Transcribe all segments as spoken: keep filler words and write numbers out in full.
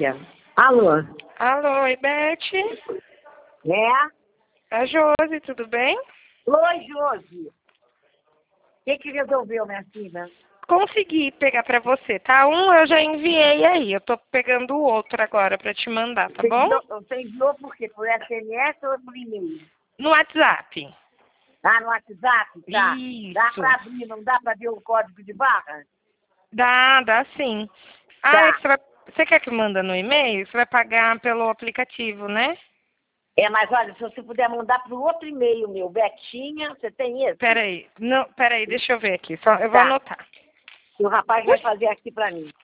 Cássia. Alô? Alô, oi, Beth? É? A Josi, tudo bem? Oi, Josi. O que que resolveu, minha filha? Consegui pegar pra você, tá? Um eu já enviei aí, eu tô pegando o outro agora pra te mandar, tá Você bom? enviou, você enviou por quê? Por S M S ou por e-mail? No WhatsApp. Ah, no WhatsApp? Tá. Isso. Dá pra abrir, não dá pra ver o código de barra? Dá, dá sim. Ah, Tá. é que você vai... Você quer que manda no e-mail? Você vai pagar pelo aplicativo, né? É, mas olha, se você puder mandar pro outro e-mail meu, Betinha, você tem esse? Peraí, não, peraí, deixa eu ver aqui, só, eu vou Tá. anotar. O rapaz vai fazer aqui pra mim.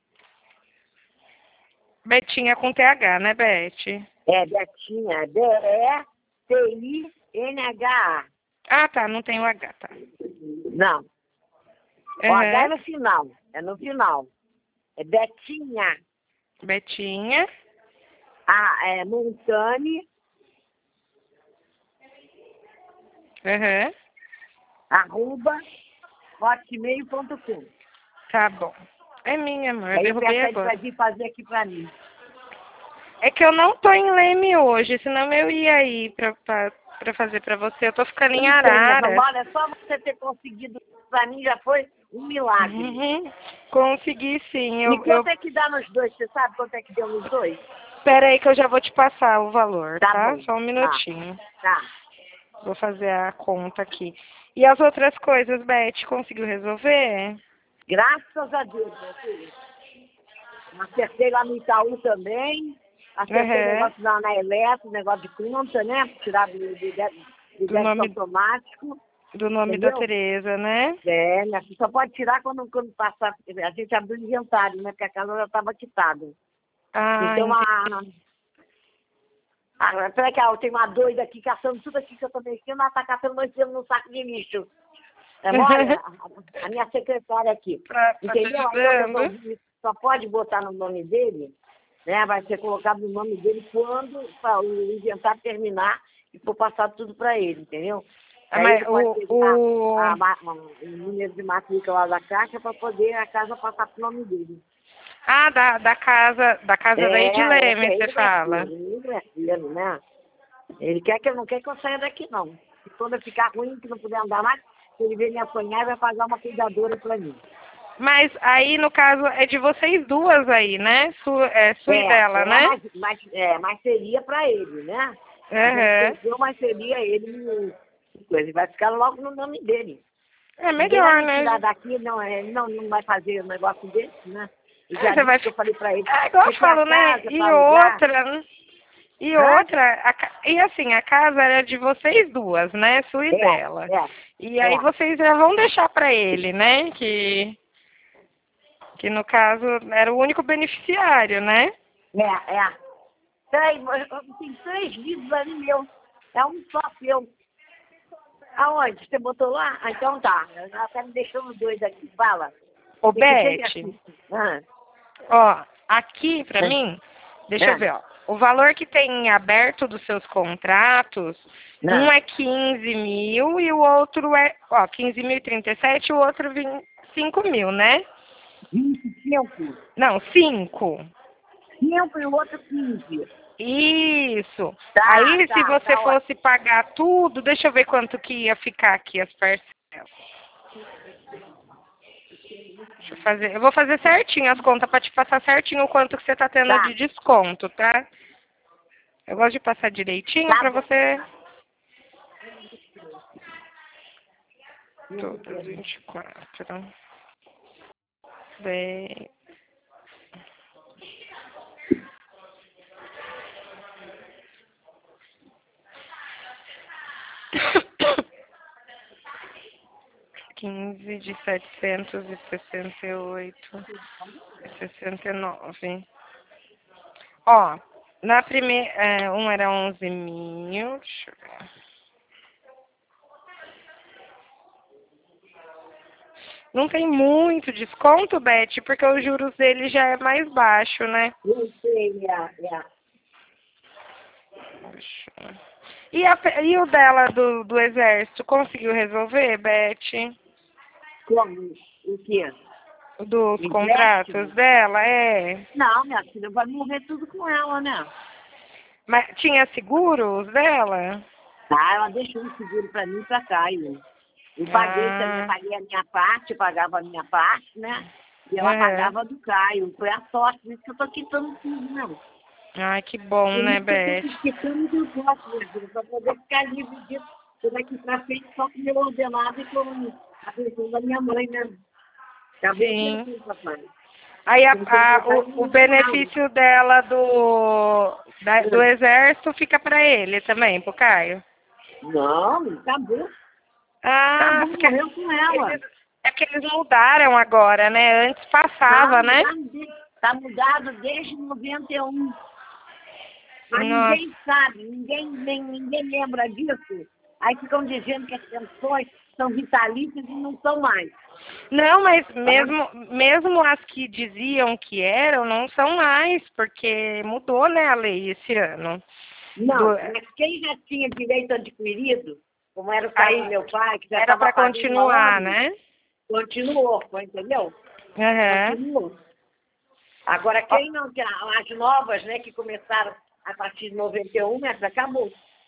Betinha com T H, né, Beth? É, Betinha, B E T I N H A. Ah, tá, não tem o H, tá. Não. O H é Uhum. no final. É no final. É Betinha. Betinha. Ah, é Montane, Uhum. arroba, hotmail ponto com. Tá bom. É minha, amor. Eu Aí eu derrubei peço ele pra agora. vir fazer aqui pra mim. É que eu não tô em Leme hoje, senão eu ia aí pra, pra, pra fazer pra você. Eu tô ficando em Eu sei, minha Araras. irmã, olha, só você ter conseguido pra mim já foi um milagre. Uhum. Consegui sim. E Eu, eu... quanto é que dá nos dois? Você sabe quanto é que deu nos dois? Pera aí que eu já vou te passar o valor, Tá tá? bom. Só um Tá, minutinho. tá. Vou fazer a conta aqui. E as outras coisas, Beth, conseguiu resolver? Graças a Deus, meu filho. Acertei lá no Itaú também. Acertei o Uhum. negócio lá na Eletro, negócio de conta, né? Tirar do, do, dé- do Do débito nome, automático. do nome da Entendeu? Tereza, né? É, minha filha, só pode tirar quando, quando passar. A gente abriu o inventário, né? Porque a casa já estava quitada. Ah, Então, entendi. a. a peraí, que ah, tem uma doida aqui caçando tudo aqui que eu tô mexendo, ela tá caçando nós temos num saco de lixo. É mole? A, a minha secretária aqui. Pra, tá te Entendeu? Aí eu ajudando. resolvi, só pode botar no nome dele, né? Vai ser colocado no nome dele quando pra o inventário terminar e for passado tudo para ele, entendeu? Ah, Aí mas ele pode o, pegar o... a, ma- o número de matrícula lá da caixa para poder a casa passar pro nome dele. Ah, da, da casa, da casa da É, é que Edilene, você ele vai ser, fala. ele vai ser, né? Ele quer que eu não quer que eu saia daqui, não. Se quando eu ficar ruim, que não puder andar mais, se ele ver me apanhar, vai pagar uma cuidadora para mim. Mas aí, no caso, é de vocês duas aí, né? Sua, é sua e É, dela, é, né? mas, mas, é, mas seria para ele, né? A gente Aham. pensou, mas seria ele no coisa. Vai ficar logo no nome dele. É Ninguém vai melhor, me né? tirar daqui, não, é, ele não, não vai fazer um negócio desse, né? Eu É, já você vai... disse que eu falei para ele, É igual eu você quer a falo, né? casa E para alugar? outra... né? E Hã? outra... A... ca- E assim, a casa era de vocês duas, né? Sua e dela. É, é, E aí é, vocês já vão deixar pra ele, né? Que... Que no caso era o único beneficiário, né? é, é. Três, tem três livros ali meu. É um só seu. Aonde? Você botou lá? Ah, então tá. Ela tá me deixando dois aqui. Fala. Ô, Tem que ser Beth, assim. Ah, ó, aqui pra ah, mim, deixa eu ah, ver, ó. O valor que tem em aberto dos seus contratos, um ah. é quinze mil e o outro é, ó, quinze mil e trinta e sete, o outro vinte e cinco mil, né? vinte e cinco. Não, cinco. cinco e o outro quinze. Isso. Tá, Aí, se tá, você tá ótimo. fosse pagar tudo, deixa eu ver quanto que ia ficar aqui as parcelas. Deixa eu fazer. Eu vou fazer certinho as contas para te passar certinho o quanto que você tá tendo Tá, de desconto, tá? Eu gosto de passar direitinho tá para bom. você. Todas vinte e quatro. Bem. Quinze de setecentos e sessenta e oito. Sessenta e nove. Ó, na primeira. É, um era onze mil. Deixa eu ver. Não tem muito desconto, Beth, porque os juros dele já é mais baixo, né? Eu sei, é, é. Deixa eu- E, a, e o dela do, do exército, conseguiu resolver, Beth? Como? O quê? Dos Empréstimo? contratos dela, é. Não, minha filha, vai morrer tudo com ela, né? Mas tinha seguros dela? Ah, ela deixou um seguro pra mim e pra Caio. Eu paguei também, Ah, paguei a minha parte, pagava a minha parte, né? E ela é. pagava do Caio. Foi a sorte, por isso que eu tô quitando tudo, não. Ai, que bom, Por né, isso que eu Beth? tô quitando tudo que eu posso, minha filha, pra poder ficar livre disso. Eu daqui pra frente só com o meu ordenado e com a pensão da minha mãe, né? Acabou com Sim. isso, papai. Aí a, Não tem a- papai o, o nem nada. benefício dela do, da- do exército fica pra ele também, pro Caio? Não, acabou. Ah, Acabou, porque morreu com ela. eles, é que eles mudaram agora, né? Antes Tá passava, né? mudado, de- tá mudado desde noventa e um. Mas Nossa. ninguém sabe, ninguém, nem, ninguém lembra disso. Aí ficam dizendo que as pensões são vitalícias e não são mais. Não, mas Tá? mesmo, mesmo as que diziam que eram, não são mais, porque mudou, né, a lei esse ano. Não, Do, mas quem já tinha direito adquirido, como era o caso aí do meu pai, que já era estava para fazendo continuar, anos, né? continuou, entendeu? Aham. Continuou. Agora, Ó, quem não tem, as novas, né, que começaram a partir de noventa e um, essa acabou.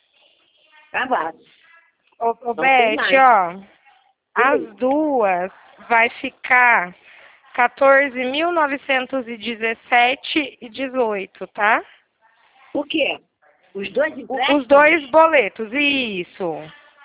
Acabaram. Ô, ô Não tem Beth, mais. ó, as Sim. duas vai ficar quatorze mil novecentos e dezessete e dezoito, tá? O quê? Os dois O- Os empréstimos? dois boletos, isso.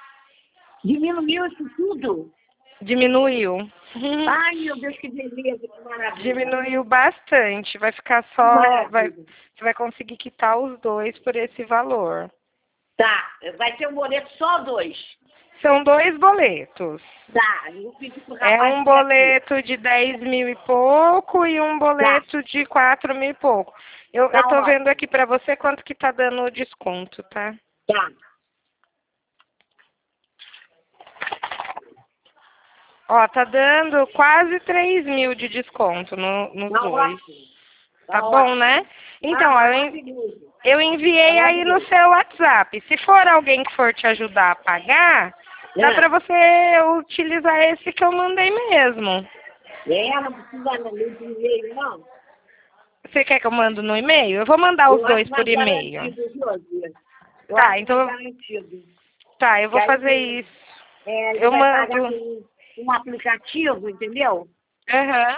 Diminuiu isso tudo? Diminuiu. Ai, meu Deus, que beleza, que maravilha. Diminuiu bastante. Vai ficar Que só. Vai, maravilha. você vai conseguir quitar os dois por esse valor. Tá, vai ter um boleto só dois. São dois boletos. Tá, eu vou pedir pro É rapaz um vir aqui. boleto de dez mil e pouco e um Tá, boleto de quatro mil e pouco. Eu, tá eu tô vendo ótimo. aqui pra você quanto que tá dando o desconto, tá? Tá, Ó, tá dando quase três mil de desconto no, nos tá dois. ótimo. Tá Tá bom, ótimo. né? Tá Então, ó, eu, en- maravilhoso. eu enviei aí no Maravilhoso. seu WhatsApp. Se for alguém que for te ajudar a pagar, dá pra É, você utilizar esse que eu mandei mesmo. é, não precisa não, nem de e-mail, não. Você quer que eu mando no e-mail? Eu vou mandar os Eu dois acho por mais e-mail. garantido, Josi. Eu Tá, acho mais então, garantido. tá, eu Que vou aí fazer isso. é, ele Eu vai pagar mando. com um aplicativo, entendeu? Aham.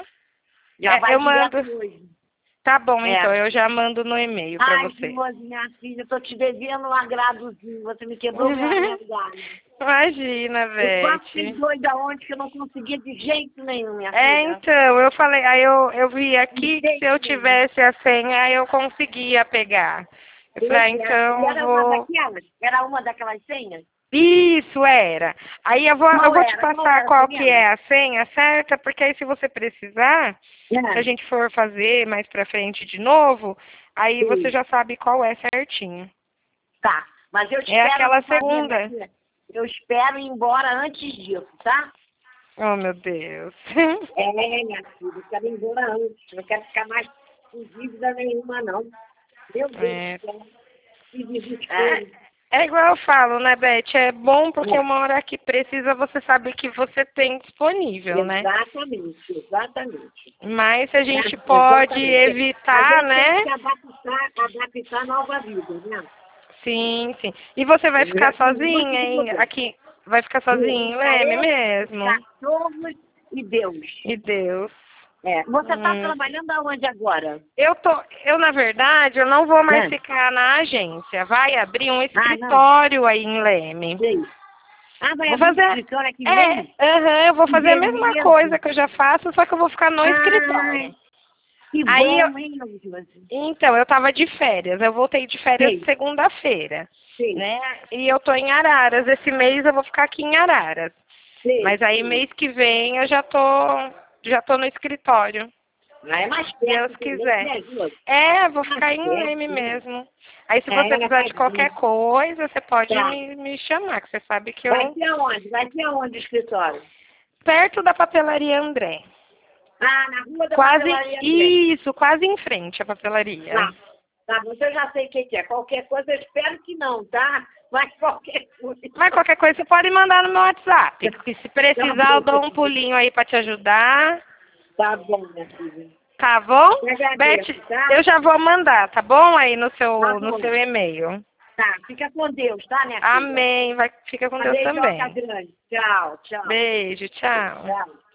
Já É, vai eu mando. direto hoje. Tá bom, É. então, eu já mando no e-mail pra Ai, você. Josi, minha filha, eu tô te devendo um agradozinho. Você me quebrou minha, minha galha. Imagina, Eu quase fiquei Beth. doida ontem que eu não conseguia de jeito nenhum, minha É, filha. então, eu falei, aí eu, eu vi De aqui que se eu jeito nenhum. tivesse a senha, aí eu conseguia pegar. Eu falei, ah, Pois é. E então eu era uma vou. daquelas? Era uma daquelas senhas? Isso era. Aí eu vou, eu Qual vou te era? Qual passar era? Você qual que lembra? é a senha certa, porque aí se você precisar, se a É. gente for fazer mais pra frente de novo, aí você Sim. já sabe qual é certinho. Tá. Mas eu É espero aquela não fazer, minha segunda. filha. Eu espero ir embora antes disso, tá? Oh, meu Deus. É, minha filha, eu quero ir embora antes. Não quero ficar mais com dívida nenhuma, não. Meu Deus É, do céu. Que é, desespero. é igual eu falo, né, Beth? É bom porque É. uma hora que precisa, você sabe que você tem disponível, né? Exatamente, exatamente. Mas se a É, gente pode exatamente. A evitar, gente tem que né? se adaptar, adaptar à nova vida, né? Sim, sim. E você vai Eu já ficar fiz um monte sozinha, de hein? coisa. Aqui, vai ficar Vou sozinha em ficar Leme eu, os mesmo? cachorros e Deus. E Deus. É. Você está Hum. trabalhando aonde agora? Eu tô, eu na verdade, eu não vou mais É. ficar na agência. Vai abrir um Ah, não. escritório aí em Leme. Sei. Ah, vai Vou abrir fazer. escritório aqui É, mesmo? aham, eu vou Que fazer a mesma beleza. coisa que eu já faço, só que eu vou ficar no Ai, escritório. que Aí eu, bom, hein, Josi? então, eu tava de férias, eu voltei de férias Sei, segunda-feira, sei, né? E eu tô em Araras, esse mês eu vou ficar aqui em Araras. sei, Mas aí sei. mês que vem eu já tô, já tô no escritório, Mas é mais se Deus perto também, quiser. né, Josi? É, vou Mais ficar em perto, Leme né? mesmo. Aí se você É, precisar de qualquer tadinho. coisa, você pode Tá. me, me chamar, que você sabe que Vai eu... ser aonde? Vai ser aonde o escritório? Perto da papelaria André. Ah, na rua da Quase, papelaria André. isso, quase em frente à papelaria. Tá. Tá, você já sei o que que é. Qualquer coisa, eu espero que não, tá? Mas qualquer coisa. Mas qualquer coisa você pode mandar no meu WhatsApp. Que se Tá precisar, eu bom. dou um pulinho aí pra te ajudar. Tá bom, minha filha. Tá bom? Eu agradeço, Beth, tá? eu já vou mandar, tá bom? Aí no seu, Tá no bom. seu e-mail. Tá, fica com Deus, tá, minha filha? Amém. Vai, fica com Deus Beijoca também. grande. Tchau, tchau. Beijo, tchau. Tchau.